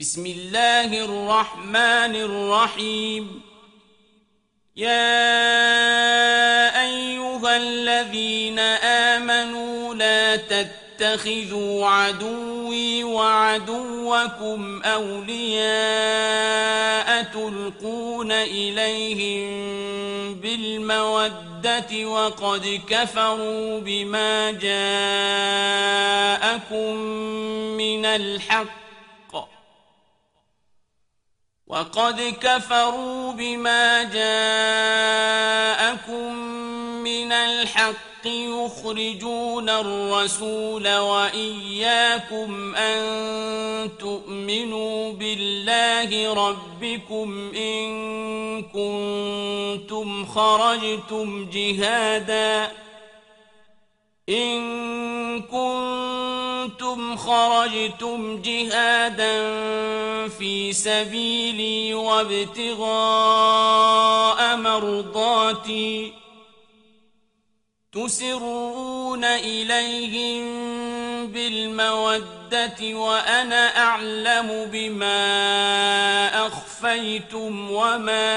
بسم الله الرحمن الرحيم. يا أيها الذين آمنوا لا تتخذوا عدوي وعدوكم أولياء تلقون إليهم بالمودة وقد كفروا بما جاءكم من الحق يخرجون الرسول وإياكم أن تؤمنوا بالله ربكم إن كنتم خرجتم جهادا في سبيلي وابتغاء مرضاتي تسرون إليهم بالمودة وأنا أعلم بما أخفيتم وما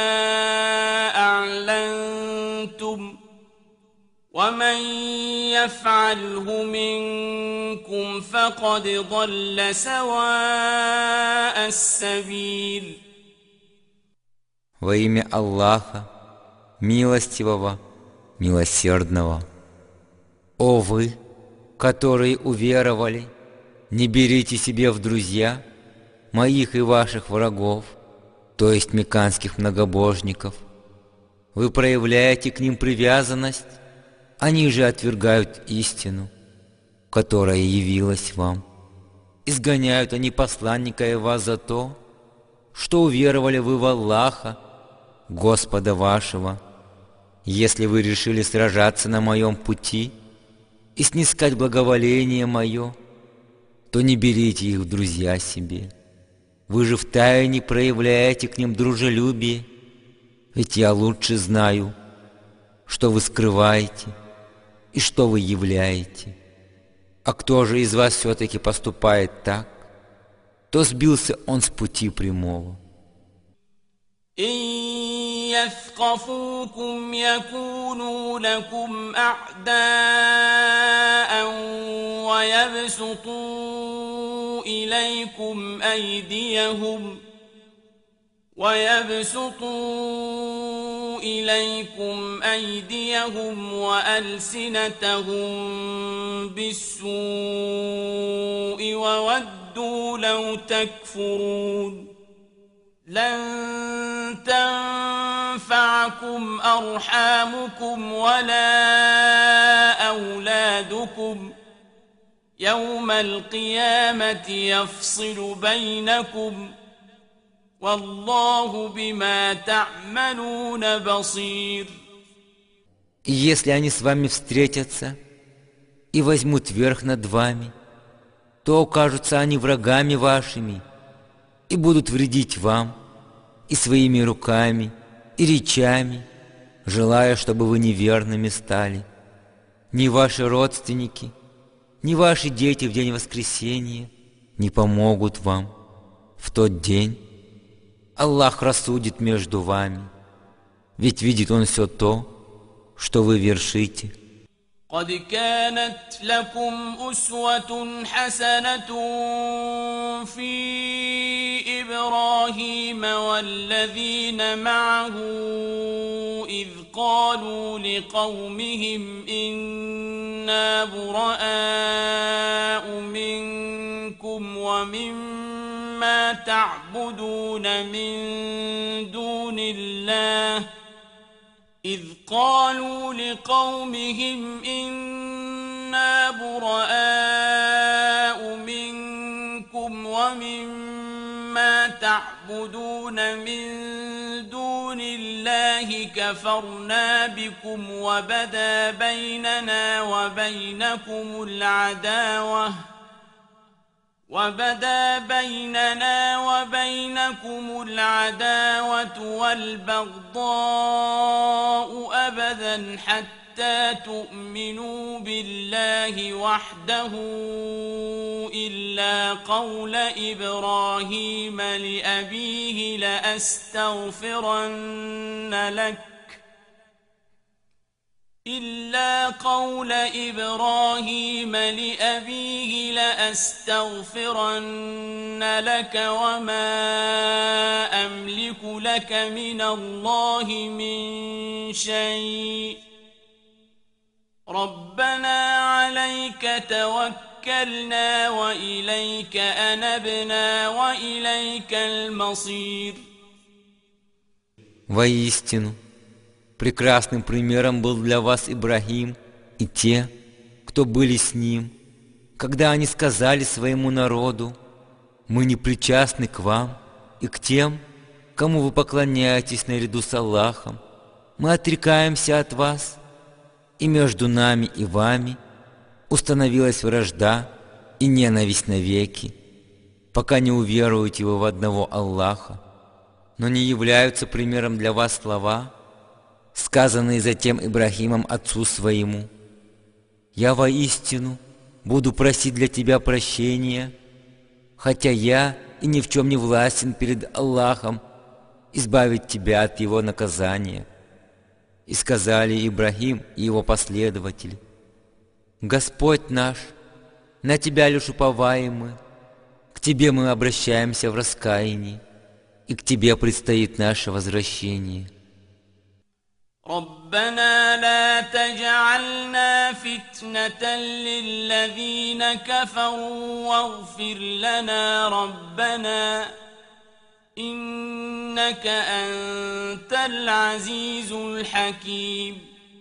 أعلنتم ومن يفعله منكم فقد ضل سواء السبيل. Во имя Аллаха, милостивого, милосердного. О вы, которые уверовали, не берите себе в друзья моих и ваших врагов, то есть мекканских многобожников. Вы проявляете к ним привязанность, они же отвергают истину, которая явилась вам. Изгоняют они посланника и вас за то, что уверовали вы в Аллаха, Господа вашего. Если вы решили сражаться на моем пути и снискать благоволение мое, то не берите их в друзья себе. Вы же втайне проявляете к ним дружелюбие, ведь я лучше знаю, что вы скрываете и что вы являете. А кто же из вас все-таки поступает так, то сбился он с пути прямого. يثقفوكم يكونوا لكم أعداء ويبسطوا إليكم أيديهم وألسنتهم بالسوء وودوا لو تكفرون. لن تنفعكم أرحامكم ولا أولادكم يوم القيامة يفصل بينكم والله بما تعملون بصير. И если они с вами встретятся и возьмут верх над вами, то окажутся они врагами вашими и будут вредить вам и своими руками, и речами, желая, чтобы вы неверными стали. Ни ваши родственники, ни ваши дети в день воскресения не помогут вам. В тот день Аллах рассудит между вами, ведь видит Он все то, что вы вершите. قد كانت لكم أسوة حسنة في إبراهيم والذين معه إذ قالوا لقومهم إنا براء منكم ومما تعبدون من دون الله كفرنا بكم وبدا بيننا وبينكم العداوة والبغضاء أبدا حتى حتى تؤمنوا بالله وحده إلا قول إبراهيم لأبيه لأستغفرن لك وما أملك لك من الله من شيء ربنا عليك توكلنا وإليك أنبنا وإليك المصير. Воистину, прекрасным примером был для вас Ибрахим и те, кто были с ним, когда они сказали своему народу: «Мы не причастны к вам и к тем, кому вы поклоняетесь наряду с Аллахом. Мы отрекаемся от вас, и между нами и вами установилась вражда и ненависть навеки, пока не уверуете вы в одного Аллаха». Но не являются примером для вас слова, сказанные затем Ибрахимом отцу своему: «Я воистину буду просить для тебя прощения, хотя я и ни в чем не властен перед Аллахом избавить тебя от его наказания». И сказали Ибрахим и его последователи: «Господь наш, на тебя лишь уповаем мы, к тебе мы обращаемся в раскаянии, и к тебе предстоит наше возвращение». ربنا لا تجعلنا فتنة للذين كفروا واغفر لنا ربنا إنك أنت العزيز الحكيم.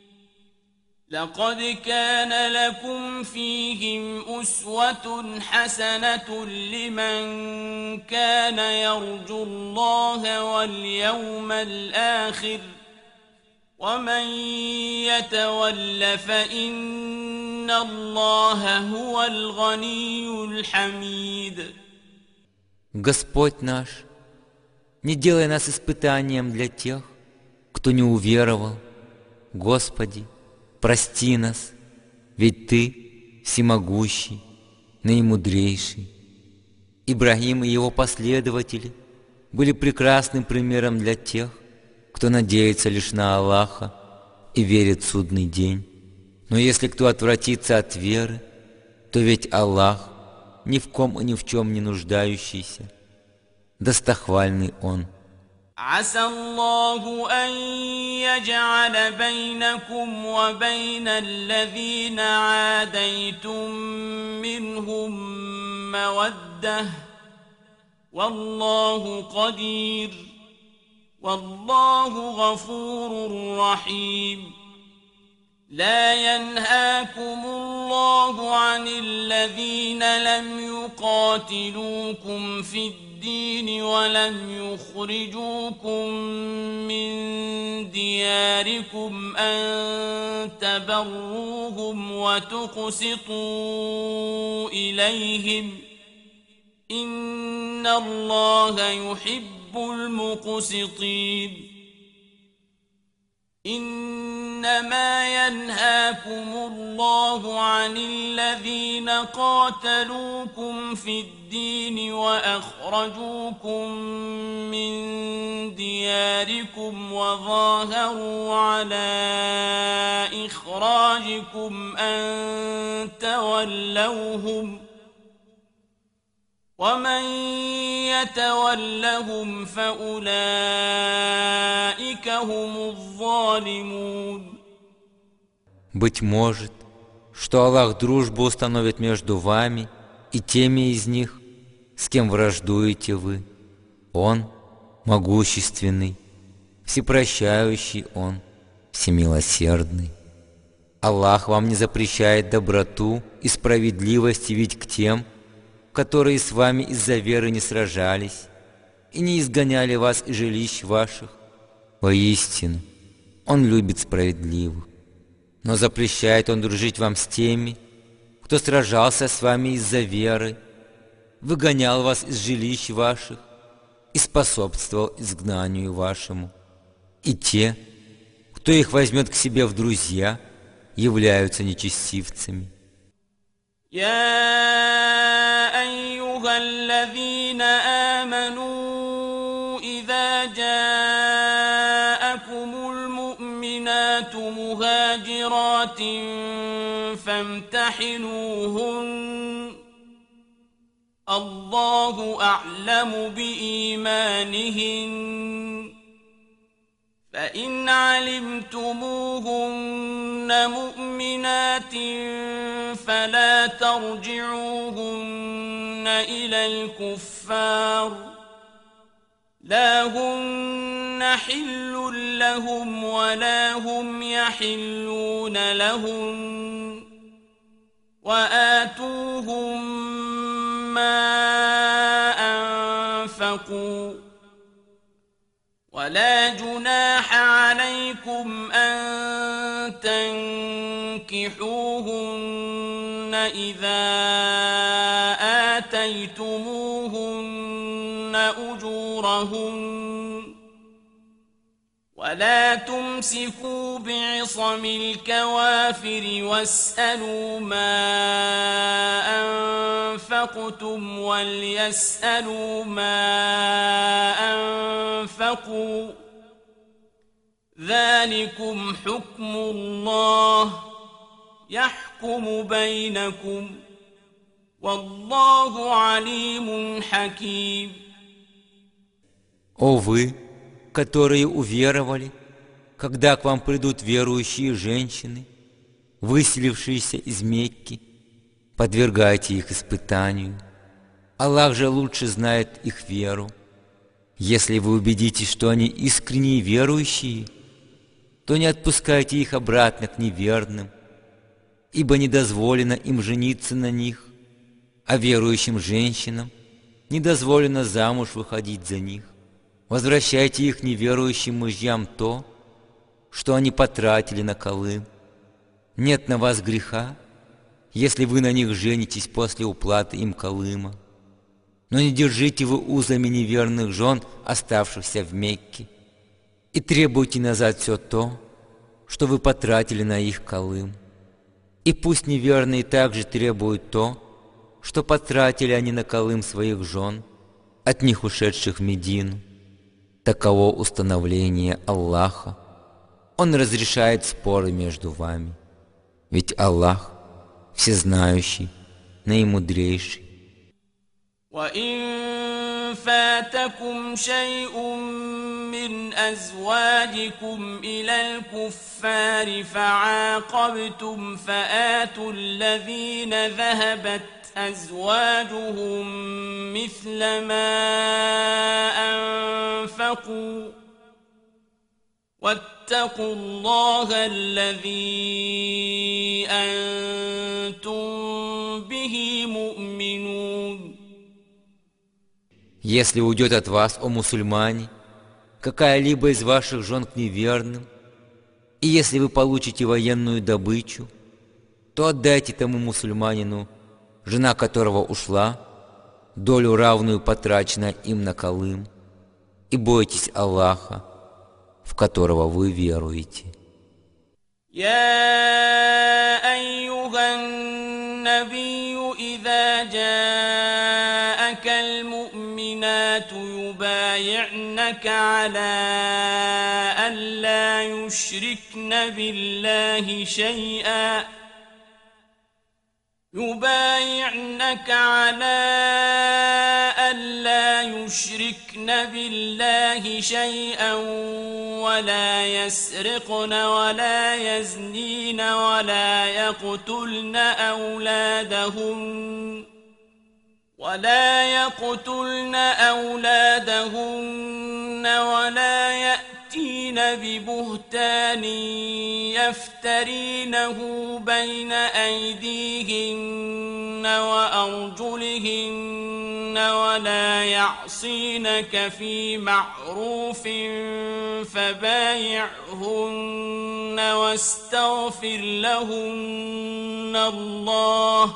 لقد كان لكم فيهم أسوة حسنة لمن كان يرجو الله واليوم الآخر ومن يتول فإن الله هو الغني الحميد. Господь наш, не делай нас испытанием для тех, кто не уверовал. Господи, прости нас, ведь Ты всемогущий, наимудрейший. Ибрахим и его последователи были прекрасным примером для тех, кто надеется лишь на Аллаха и верит в судный день. Но если кто отвратится от веры, то ведь Аллах ни в ком и ни в чем не нуждающийся, достохвальный Он. عسى الله أن يجعل بينكم وبين الذين عاديتم منهم مودة والله قدير والله غفور رحيم. لا ينهاكم الله عن الذين لم يقاتلوكم في الدين ولم يخرجوكم من دياركم أن تبروهم وتقسطوا إليهم إن الله يحب المقسطين. إنما ينهاكم الله عن الذين قاتلوكم في الدين وأخرجوكم من دياركم وظاهروا على إخراجكم أن تولوهم ومن يتولهم فأولئك هم الظالمون. Быть может, что Аллах дружбу установит между вами и теми из них, с кем враждуете вы. Он могущественный, всепрощающий Он, всемилосердный. Аллах вам не запрещает доброту и справедливость явить к тем, которые с вами из-за веры не сражались и не изгоняли вас из жилищ ваших. Воистину, Он любит справедливых. Но запрещает Он дружить вам с теми, кто сражался с вами из-за веры, выгонял вас из жилищ ваших и способствовал изгнанию вашему. И те, кто их возьмет к себе в друзья являются нечестивцами. يا أيها الذين آمنوا إذا جاءكم المؤمنات مهاجرات فامتحنوهن الله أعلم بإيمانهن فإن علمتموهن مؤمنات فلا ترجعوهن إلى الكفار لا هن حل لهم ولا هم يحلون لهن وآتوهم ما أنفقوا ولا جناح عليكم أن تنكحوهن إذا آتيتموهن أجورهن ولا تمسكوا بعصم الكوافر واسألوا ما أنفقتم وليسألوا ما أنفقوا ذلكم حكم الله يحكم بينكم والله عليم حكيم. О вы, которые уверовали, когда к вам придут верующие женщины, выселившиеся из Мекки, подвергайте их испытанию. Аллах же лучше знает их веру. Если вы убедитесь, что они искренние верующие, то не отпускайте их обратно к неверным, ибо не дозволено им жениться на них, а верующим женщинам не дозволено замуж выходить за них. Возвращайте их неверующим мужьям то, что они потратили на калым. Нет на вас греха, если вы на них женитесь после уплаты им калыма. Но не держите вы узами неверных жен, оставшихся в Мекке, и требуйте назад все то, что вы потратили на их калым. И пусть неверные также требуют то, что потратили они на калым своих жен, от них ушедших в Медину. Таково установление Аллаха. Он разрешает споры между вами. Ведь Аллах всезнающий, наимудрейший. وإن فاتكم شيء من أزواجكم إلى الكفار فعاقبتم فآتوا الذين ذهبت أزواجهم مثل ما أنفقوا واتقوا الله الذي أنتم به مؤمنون. Если уйдет от вас, о мусульмане, какая-либо из ваших жен к неверным, и если вы получите военную добычу, то отдайте тому мусульманину, жена которого ушла, долю равную потраченной им на калым, и бойтесь Аллаха, в которого вы веруете. يا أيها النبي إذا جاءك المؤمنات يبايعنك على أن لا يشركن بالله شيئا يبايعنك على ألا يشركن بالله شيئا ولا يسرقن ولا يزنين ولا يقتلن أولادهن ولا يأتين ببهتان يفترينه بين أيديهن وأرجلهن ولا يعصينك في معروف فبايعهن واستغفر لهن الله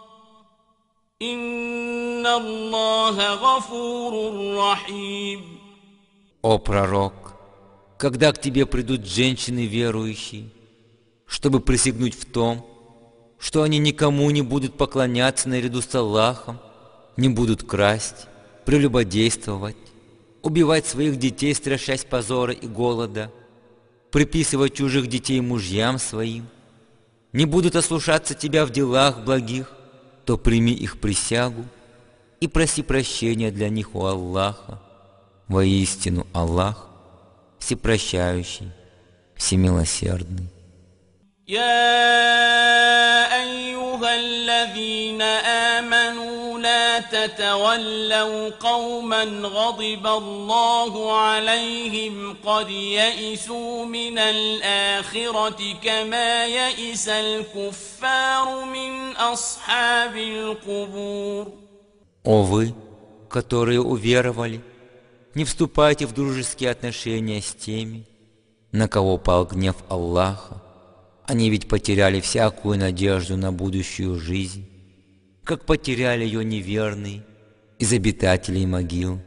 إن الله غفور رحيم. О пророк, когда к тебе придут женщины верующие, чтобы присягнуть в том, что они никому не будут поклоняться наряду с Аллахом, не будут красть, прелюбодействовать, убивать своих детей, страшась позора и голода, приписывать чужих детей мужьям своим, не будут ослушаться тебя в делах благих, то прими их присягу и проси прощения для них у Аллаха. Воистину Аллах всепрощающий, всемилосердный. يا أيها الذين آمنوا لا تتولوا قوما غضب الله عليهم قد يئسوا من الآخرة كما يئس الكفار من أصحاب القبور. О вы, которые уверовали, не вступайте в дружеские отношения с теми, на кого пал гнев Аллаха. Они ведь потеряли всякую надежду на будущую жизнь, как потеряли ее неверные из обитателей могил.